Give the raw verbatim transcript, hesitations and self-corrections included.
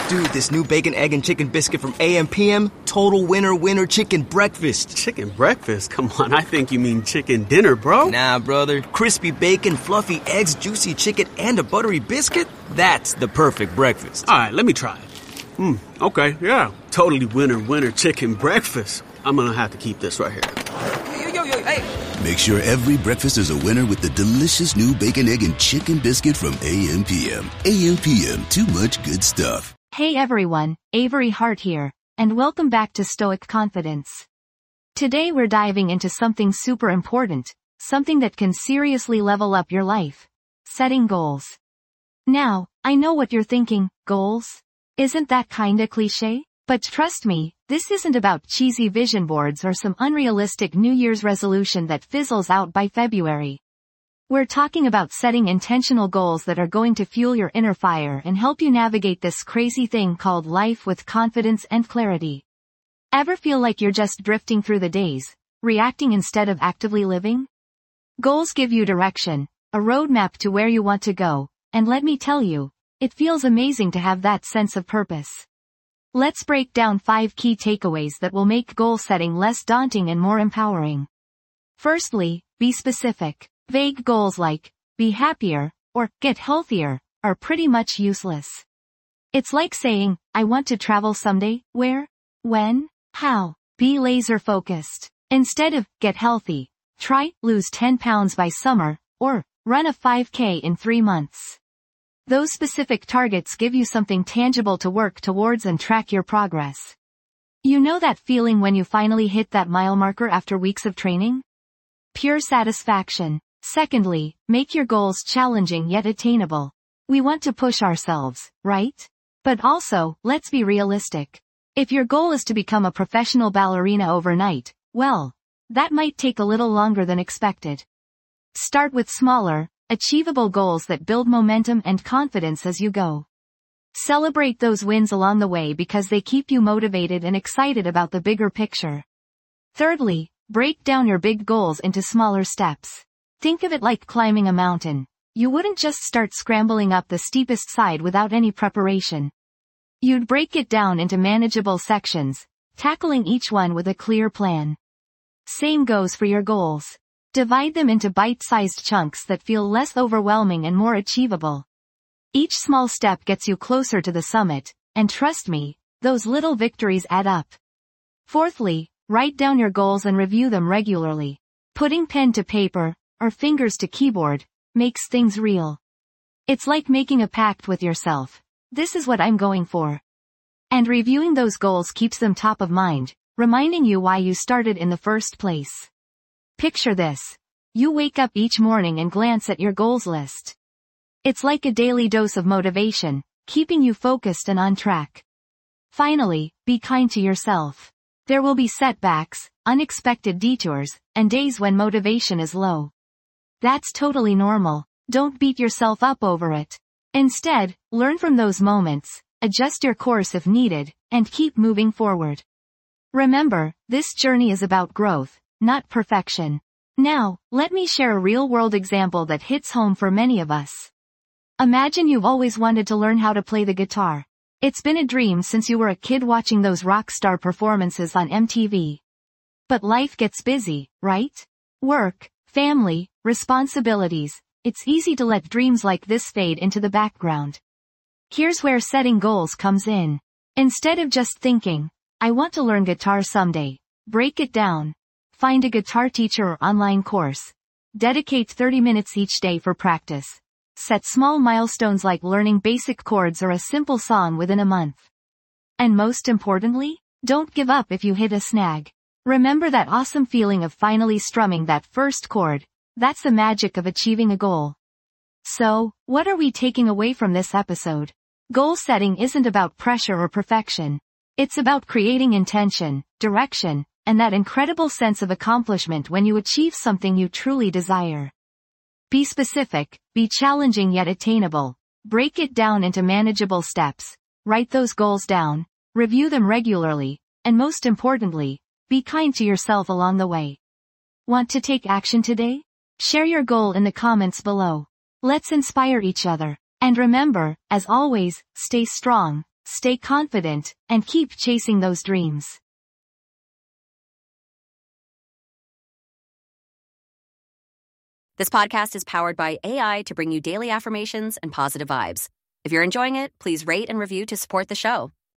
Dude, this new bacon, egg, and chicken biscuit from A M P M, total winner winner chicken breakfast. Chicken breakfast? Come on, I think you mean chicken dinner, bro. Nah, brother. Crispy bacon, fluffy eggs, juicy chicken, and a buttery biscuit? That's the perfect breakfast. All right, let me try it. Hmm, okay, yeah. Totally winner winner chicken breakfast. I'm gonna have to keep this right here. Yo, yo, yo, hey. Make sure every breakfast is a winner with the delicious new bacon, egg, and chicken biscuit from A M P M. A M P M, too much good stuff. Hey everyone, Avery Hart here, and welcome back to Stoic Confidence. Today we're diving into something super important, something that can seriously level up your life. Setting goals. Now, I know what you're thinking, goals? Isn't that kinda cliche? But trust me, this isn't about cheesy vision boards or some unrealistic New Year's resolution that fizzles out by February. We're talking about setting intentional goals that are going to fuel your inner fire and help you navigate this crazy thing called life with confidence and clarity. Ever feel like you're just drifting through the days, reacting instead of actively living? Goals give you direction, a roadmap to where you want to go, and let me tell you, it feels amazing to have that sense of purpose. Let's break down five key takeaways that will make goal setting less daunting and more empowering. Firstly, be specific. Vague goals like, be happier, or get healthier, are pretty much useless. It's like saying, I want to travel someday. Where? When? How? Be laser focused. Instead of, get healthy, try, lose ten pounds by summer, or, run a five K in three months. Those specific targets give you something tangible to work towards and track your progress. You know that feeling when you finally hit that mile marker after weeks of training? Pure satisfaction. Secondly, make your goals challenging yet attainable. We want to push ourselves, right? But also, let's be realistic. If your goal is to become a professional ballerina overnight, well, that might take a little longer than expected. Start with smaller, achievable goals that build momentum and confidence as you go. Celebrate those wins along the way because they keep you motivated and excited about the bigger picture. Thirdly, break down your big goals into smaller steps. Think of it like climbing a mountain. You wouldn't just start scrambling up the steepest side without any preparation. You'd break it down into manageable sections, tackling each one with a clear plan. Same goes for your goals. Divide them into bite-sized chunks that feel less overwhelming and more achievable. Each small step gets you closer to the summit, and trust me, those little victories add up. Fourthly, write down your goals and review them regularly. Putting pen to paper, or fingers to keyboard, makes things real. It's like making a pact with yourself. This is what I'm going for. And reviewing those goals keeps them top of mind, reminding you why you started in the first place. Picture this. You wake up each morning and glance at your goals list. It's like a daily dose of motivation, keeping you focused and on track. Finally, be kind to yourself. There will be setbacks, unexpected detours, and days when motivation is low. That's totally normal. Don't beat yourself up over it. Instead, learn from those moments, adjust your course if needed, and keep moving forward. Remember, this journey is about growth, not perfection. Now, let me share a real-world example that hits home for many of us. Imagine you've always wanted to learn how to play the guitar. It's been a dream since you were a kid watching those rock star performances on M T V. But life gets busy, right? Work, family, responsibilities. It's easy to let dreams like this fade into the background. Here's where setting goals comes in. Instead of just thinking, I want to learn guitar someday, break it down. Find a guitar teacher or online course. Dedicate thirty minutes each day for practice. Set small milestones like learning basic chords or a simple song within a month. And most importantly, don't give up if you hit a snag. Remember that awesome feeling of finally strumming that first chord. That's the magic of achieving a goal. So, what are we taking away from this episode? Goal setting isn't about pressure or perfection. It's about creating intention, direction, and that incredible sense of accomplishment when you achieve something you truly desire. Be specific, be challenging yet attainable. Break it down into manageable steps. Write those goals down, review them regularly, and most importantly, be kind to yourself along the way. Want to take action today? Share your goal in the comments below. Let's inspire each other. And remember, as always, stay strong, stay confident, and keep chasing those dreams. This podcast is powered by A I to bring you daily affirmations and positive vibes. If you're enjoying it, please rate and review to support the show.